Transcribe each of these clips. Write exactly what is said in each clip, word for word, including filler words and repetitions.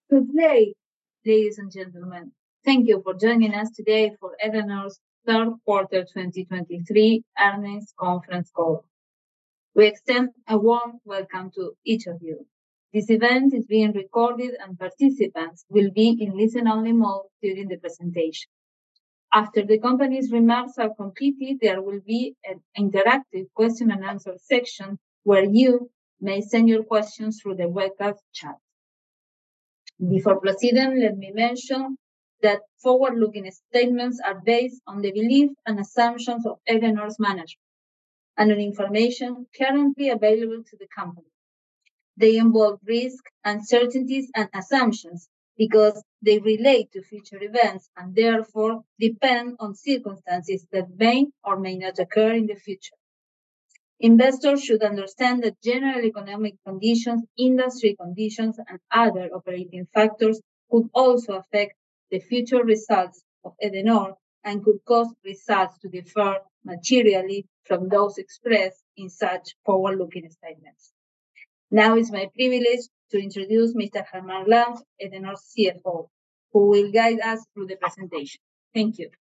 Good day, ladies and gentlemen. Thank you for joining us today for Edenor's third quarter twenty twenty-three earnings conference call. We extend a warm welcome to each of you. This event is being recorded and participants will be in listen-only mode during the presentation. After the company's remarks are completed, there will be an interactive question and answer section where you may send your questions through the webcast chat. Before proceeding, let me mention that forward-looking statements are based on the beliefs and assumptions of Edenor's management and on information currently available to the company. They involve risk, uncertainties, and assumptions because they relate to future events and therefore depend on circumstances that may or may not occur in the future. Investors should understand that general economic conditions, industry conditions, and other operating factors could also affect the future results of Edenor and could cause results to differ materially from those expressed in such forward-looking statements. Now it's my privilege to introduce Mister Germán Lamb, Edenor's C F O, who will guide us through the presentation. Thank you.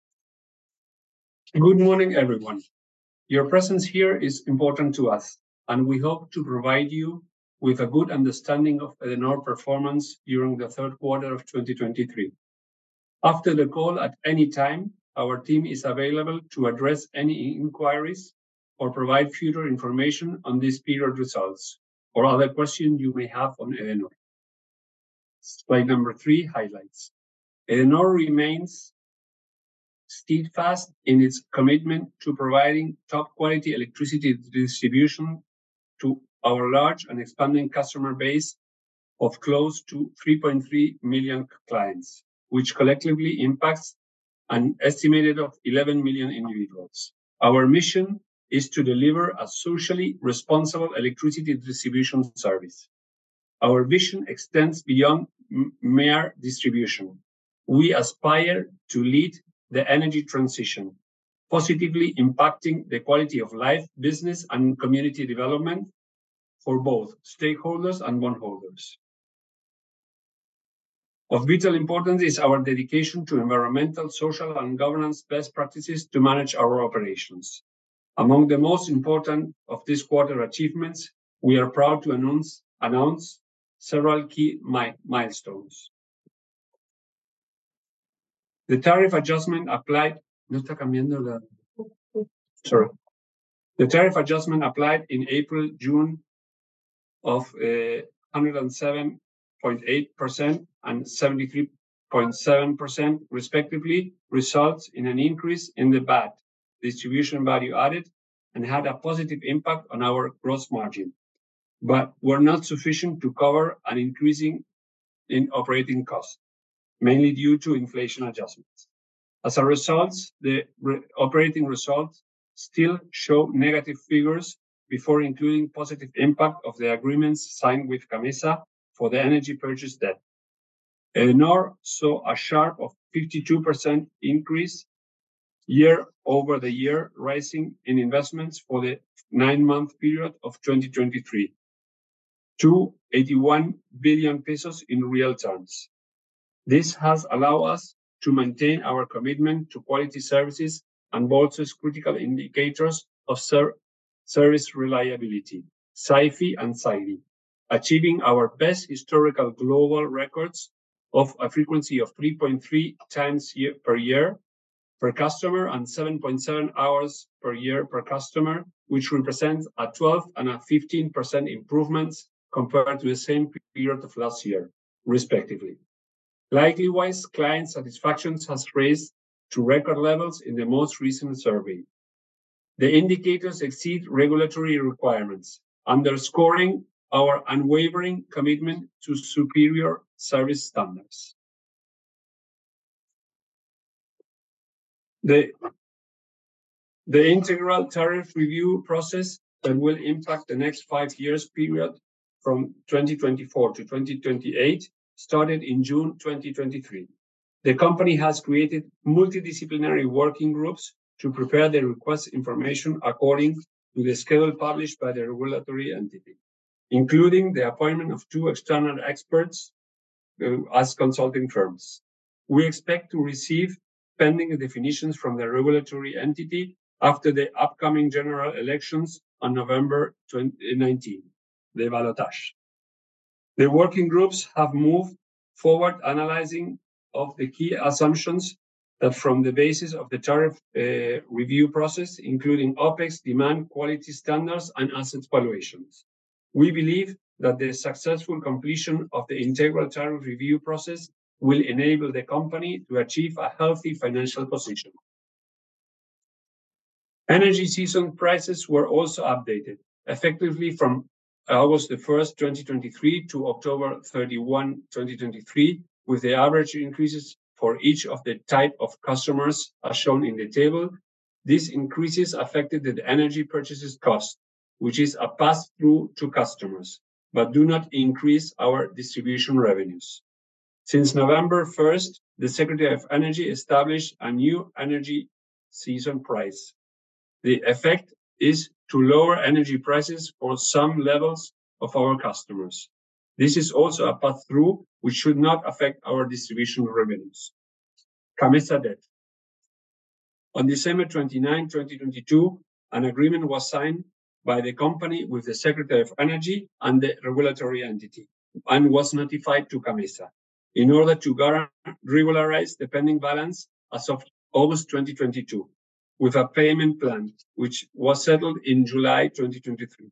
Good morning, everyone. Your presence here is important to us, and we hope to provide you with a good understanding of Edenor performance during the third quarter of twenty twenty-three. After the call at any time, our team is available to address any inquiries or provide further information on this period results or other questions you may have on Edenor. Slide number three, highlights. Edenor remains steadfast in its commitment to providing top quality electricity distribution to our large and expanding customer base of close to three point three million clients, which collectively impacts an estimated of eleven million individuals. Our mission is to deliver a socially responsible electricity distribution service. Our vision extends beyond mere distribution. We aspire to lead the energy transition, positively impacting the quality of life, business, and community development for both stakeholders and bondholders. Of vital importance is our dedication to environmental, social, and governance best practices to manage our operations. Among the most important of this quarter achievements, we are proud to announce, announce several key mi milestones. The tariff adjustment applied, no está cambiando la, sorry. The tariff adjustment applied in April, June of uh, one hundred seven point eight percent and seventy-three point seven percent respectively results in an increase in the B A T, distribution value added, and had a positive impact on our gross margin, but were not sufficient to cover an increasing in operating costs, mainly due to inflation adjustments. As a result, the re operating results still show negative figures before including positive impact of the agreements signed with CAMMESA for the energy purchase debt. Edenor saw a sharp of fifty-two percent increase year over the year, rising in investments for the nine-month period of twenty twenty-three to eighty-one billion pesos in real terms. This has allowed us to maintain our commitment to quality services and bolsters critical indicators of ser service reliability, S A I F I and S A I D I, achieving our best historical global records of a frequency of three point three times year per year per customer and seven point seven hours per year per customer, which represents a twelve and a fifteen percent improvements compared to the same period of last year, respectively. Likewise, client satisfaction has raised to record levels in the most recent survey. The indicators exceed regulatory requirements, underscoring our unwavering commitment to superior service standards. The, the integral tariff review process that will impact the next five years period from twenty twenty-four to twenty twenty-eight started in June twenty twenty-three. The company has created multidisciplinary working groups to prepare the request information according to the schedule published by the regulatory entity, including the appointment of two external experts uh, as consulting firms. We expect to receive pending definitions from the regulatory entity after the upcoming general elections on November twenty nineteen, the ballotage. The working groups have moved forward analyzing of the key assumptions that from the basis of the tariff uh, review process, including OPEX, demand, quality standards, and asset valuations. We believe that the successful completion of the integral tariff review process will enable the company to achieve a healthy financial position. Energy season prices were also updated, effectively from August the first, twenty twenty-three to October thirty-first, twenty twenty-three, with the average increases for each of the type of customers as shown in the table. These increases affected the energy purchases cost, which is a pass-through to customers, but do not increase our distribution revenues. Since November first, the Secretary of Energy established a new energy season price. The effect is to lower energy prices for some levels of our customers. This is also a pass-through which should not affect our distribution revenues. CAMMESA debt. On December twenty-ninth, twenty twenty-two, an agreement was signed by the company with the Secretary of Energy and the regulatory entity and was notified to CAMMESA in order to regularize the pending balance as of August twenty twenty-two. With a payment plan, which was settled in July twenty twenty-three.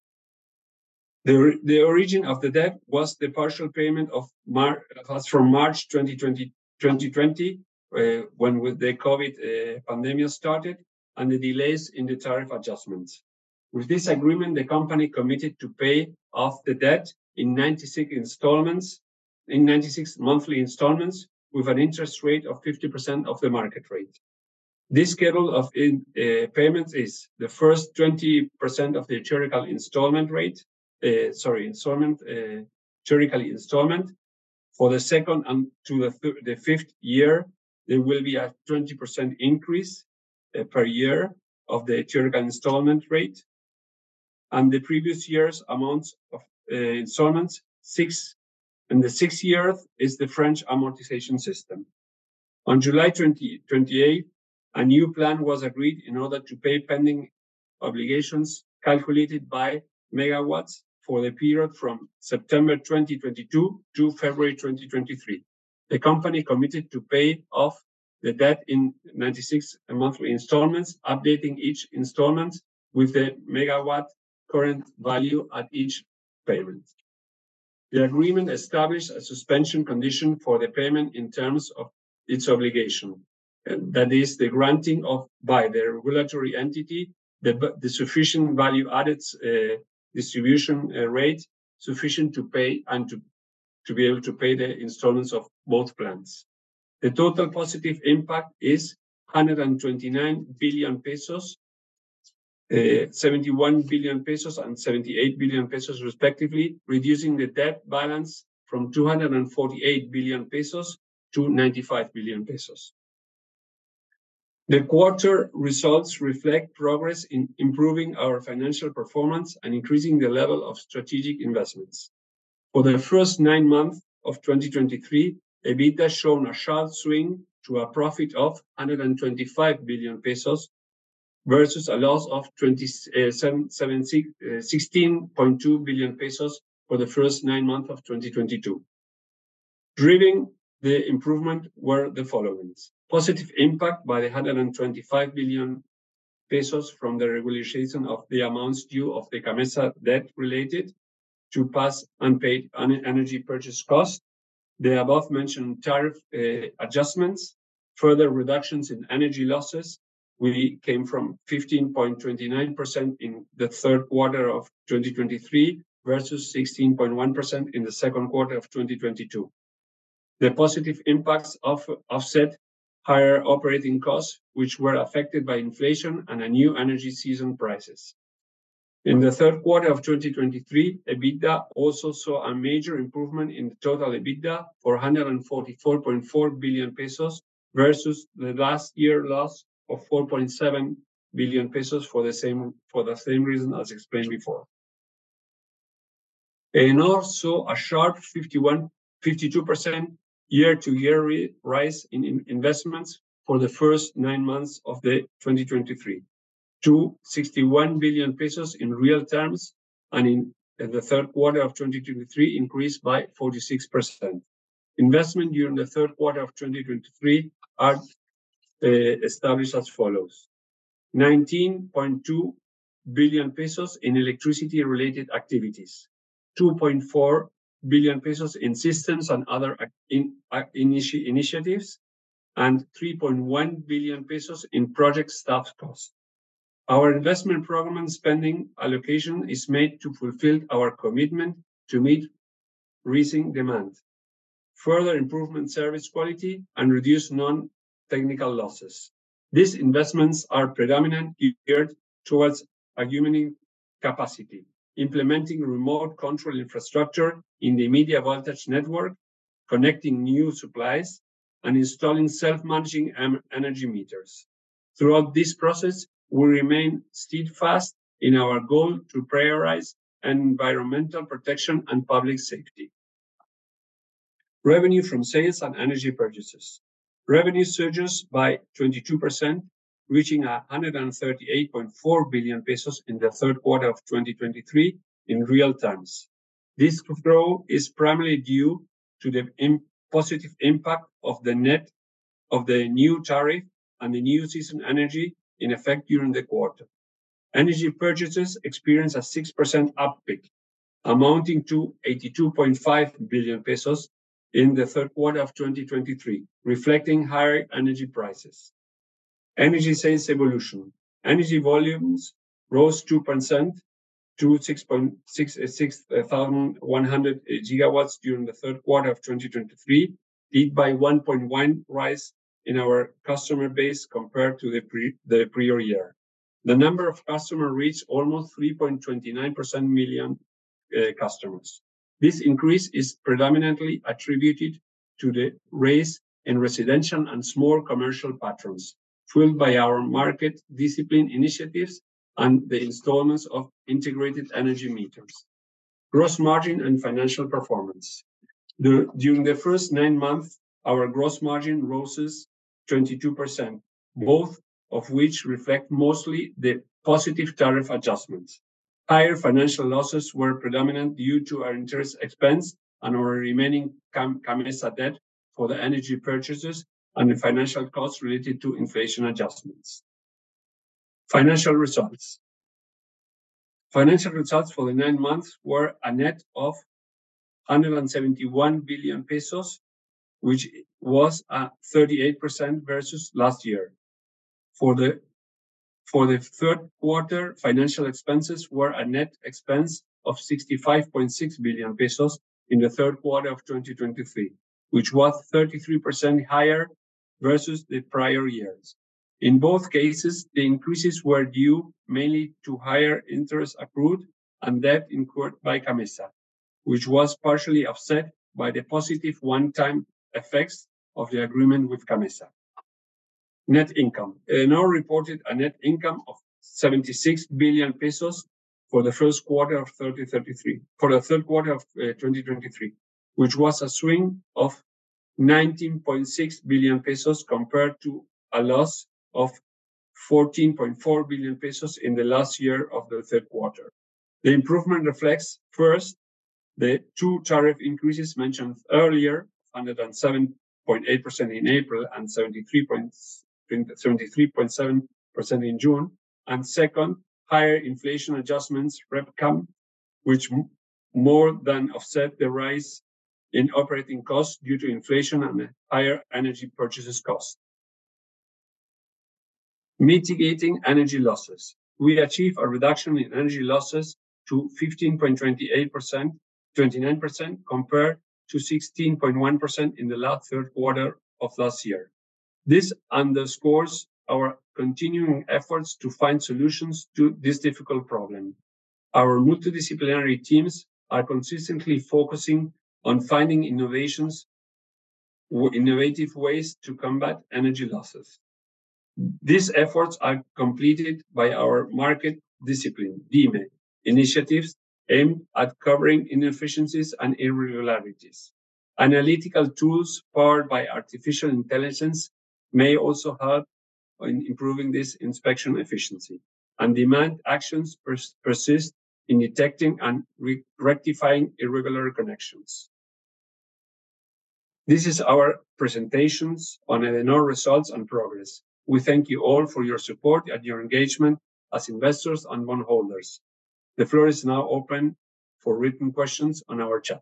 The, the origin of the debt was the partial payment of Mar from March twenty twenty, twenty twenty uh, when with the COVID uh, pandemic started, and the delays in the tariff adjustments. With this agreement, the company committed to pay off the debt in ninety-six installments, in ninety-six monthly installments, with an interest rate of fifty percent of the market rate. This schedule of in, uh, payments is the first twenty percent of the theoretical installment rate, uh, sorry, installment, uh, theoretical installment. For the second and to the, th the fifth year, there will be a twenty percent increase uh, per year of the theoretical installment rate. And the previous year's amounts of uh, installments, six, and the sixth year is the French amortization system. On July twenty-eighth, a new plan was agreed in order to pay pending obligations calculated by megawatts for the period from September twenty twenty-two to February twenty twenty-three. The company committed to pay off the debt in ninety-six monthly installments, updating each installment with the megawatt current value at each payment. The agreement established a suspension condition for the payment in terms of its obligation. And that is the granting of by the regulatory entity the, the sufficient value added uh, distribution uh, rate sufficient to pay and to, to be able to pay the installments of both plans. The total positive impact is one hundred twenty-nine billion pesos, uh, seventy-one billion pesos and seventy-eight billion pesos respectively, reducing the debt balance from two hundred forty-eight billion pesos to ninety-five billion pesos. The quarter results reflect progress in improving our financial performance and increasing the level of strategic investments. For the first nine months of twenty twenty-three, EBITDA shown a sharp swing to a profit of one hundred twenty-five billion pesos versus a loss of sixteen point two billion pesos for the first nine months of twenty twenty-two. Driving the improvement were the following. Positive impact by the one hundred twenty-five billion pesos from the regularization of the amounts due of the CAMMESA debt related to past unpaid energy purchase costs, the above mentioned tariff uh, adjustments, further reductions in energy losses. We came from fifteen point two nine percent in the third quarter of twenty twenty-three versus sixteen point one percent in the second quarter of twenty twenty-two. The positive impacts of offset higher operating costs, which were affected by inflation and a new energy season prices. In the third quarter of twenty twenty-three, EBITDA also saw a major improvement in the total EBITDA for one hundred forty-four point four billion pesos versus the last year loss of four point seven billion pesos for the same for the same reason as explained before. Enor saw a sharp fifty-one fifty-two percent year-to-year rise in, in investments for the first nine months of the twenty twenty-three, to sixty-one billion pesos in real terms, and in the third quarter of twenty twenty-three increased by forty-six percent. Investment during the third quarter of twenty twenty-three are uh, established as follows: nineteen point two billion pesos in electricity-related activities, two point four billion pesos in systems and other in, uh, initi initiatives, and three point one billion pesos in project staff costs. Our investment program and spending allocation is made to fulfill our commitment to meet rising demand, further improvement service quality, and reduce non-technical losses. These investments are predominantly geared towards augmenting capacity, implementing remote control infrastructure in the media voltage network, connecting new supplies, and installing self-managing energy meters. Throughout this process, we remain steadfast in our goal to prioritize environmental protection and public safety. Revenue from sales and energy purchases. Revenue surges by twenty-two percent, reaching one hundred thirty-eight point four billion pesos in the third quarter of twenty twenty-three in real terms. This growth is primarily due to the positive impact of the net of the new tariff and the new season energy in effect during the quarter. Energy purchases experienced a six percent uptick, amounting to eighty-two point five billion pesos in the third quarter of twenty twenty-three, reflecting higher energy prices. Energy sales evolution. Energy volumes rose two percent to six point six thousand one hundred gigawatts during the third quarter of twenty twenty-three, led by one point one rise in our customer base compared to the, pre, the prior year. The number of customers reached almost three point two nine percent million uh, customers. This increase is predominantly attributed to the rise in residential and small commercial patrons, fueled by our market discipline initiatives and the installments of integrated energy meters. Gross margin and financial performance. The, during the first nine months, our gross margin rose twenty-two percent, both of which reflect mostly the positive tariff adjustments. Higher financial losses were predominant due to our interest expense and our remaining Cam CAMMESA debt for the energy purchases and the financial costs related to inflation adjustments. Financial results. Financial results for the nine months were a net of one hundred seventy-one billion pesos, which was a thirty-eight percent versus last year. For the For the third quarter, financial expenses were a net expense of sixty-five point six billion pesos in the third quarter of twenty twenty-three, which was thirty-three percent higher versus the prior years. In both cases, the increases were due mainly to higher interest accrued and debt incurred by CAMMESA, which was partially offset by the positive one-time effects of the agreement with CAMMESA. Net income. Edenor reported a net income of seventy-six billion pesos for the first quarter of thirty thirty-three, for the third quarter of uh, twenty twenty-three, which was a swing of nineteen point six billion pesos compared to a loss of fourteen point four billion pesos in the last year of the third quarter. The improvement reflects, first, the two tariff increases mentioned earlier, one hundred seven point eight percent in April and seventy-three point seven percent in June, and second, higher inflation adjustments, REPCAM, which more than offset the rise in operating costs due to inflation and higher energy purchases costs. Mitigating energy losses. We achieved a reduction in energy losses to fifteen point two eight percent, twenty-nine percent compared to sixteen point one percent in the last third quarter of last year. This underscores our continuing efforts to find solutions to this difficult problem. Our multidisciplinary teams are consistently focusing on finding innovations, innovative ways to combat energy losses. These efforts are completed by our market discipline, D M E, initiatives aimed at covering inefficiencies and irregularities. Analytical tools powered by artificial intelligence may also help in improving this inspection efficiency. On-demand actions pers persist in detecting and re rectifying irregular connections. This is our presentations on Edenor results and progress. We thank you all for your support and your engagement as investors and bondholders. The floor is now open for written questions on our chat.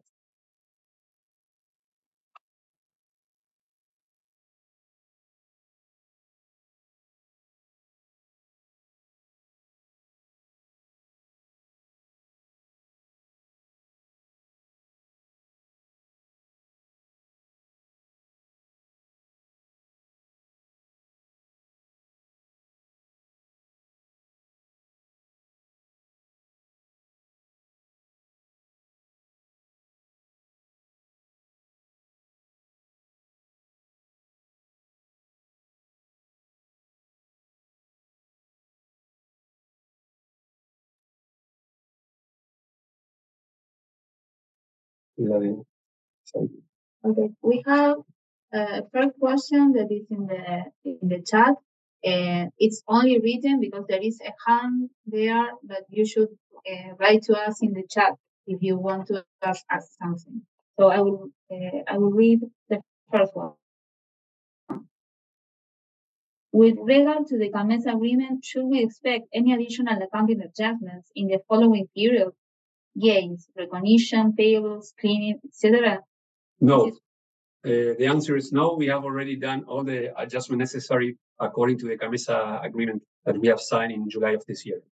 Okay, we have a first question that is in the in the chat, and it's only written because there is a hand there, but you should uh, write to us in the chat if you want to ask us something. So I will uh, I will read the first one. With regard to the CAMMESA agreement, should we expect any additional accounting adjustments in the following period? Gains, recognition, payables, cleaning, et cetera? No. Uh, the answer is no. We have already done all the adjustment necessary according to the CAMMESA agreement that we have signed in July of this year.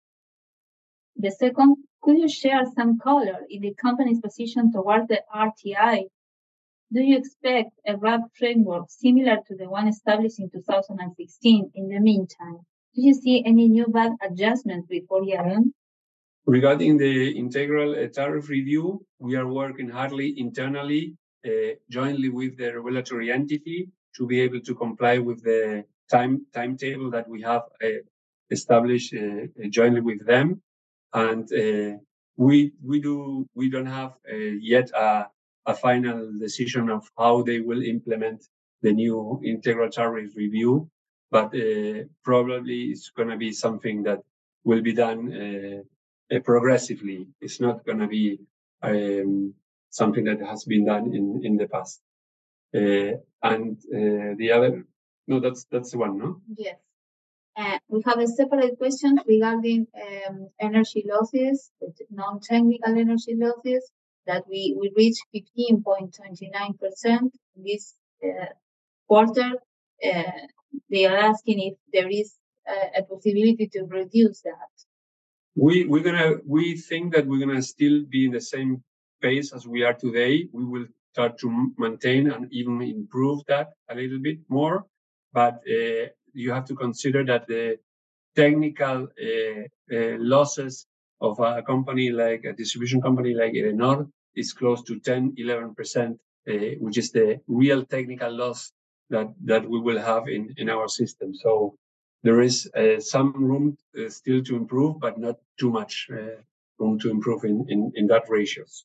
The second, could you share some color in the company's position towards the R T I? Do you expect a R A B framework similar to the one established in two thousand sixteen in the meantime? Do you see any new V A T adjustments before year end? Regarding the integral uh, tariff review, we are working hardly internally, uh, jointly with the regulatory entity to be able to comply with the time timetable that we have uh, established uh, jointly with them. And uh, we we do we don't have uh, yet a, a final decision of how they will implement the new integral tariff review, but uh, probably it's going to be something that will be done uh, uh, progressively. It's not going to be um, something that has been done in in the past. Uh, and uh, the other, no, that's that's the one, no? Yes. Uh, we have a separate question regarding um, energy losses, non-technical energy losses, that we, we reached fifteen point two nine percent this uh, quarter. Uh, they are asking if there is a, a possibility to reduce that. We we're gonna we think that we're gonna still be in the same pace as we are today. We will start to maintain and even improve that a little bit more, but uh, you have to consider that the technical uh, uh, losses of a company like a distribution company like Edenor is close to ten, eleven percent, uh, which is the real technical loss that, that we will have in, in our system. So there is uh, some room uh, still to improve, but not too much uh, room to improve in, in, in that ratios.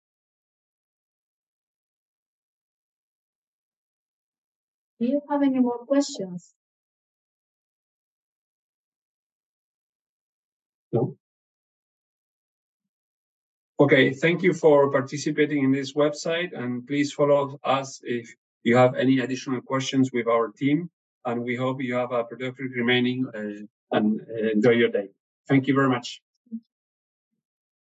Do you have any more questions? No. Okay, thank you for participating in this website, and please follow us if you have any additional questions with our team, and we hope you have a productive remaining uh, and uh, enjoy your day. Thank you very much.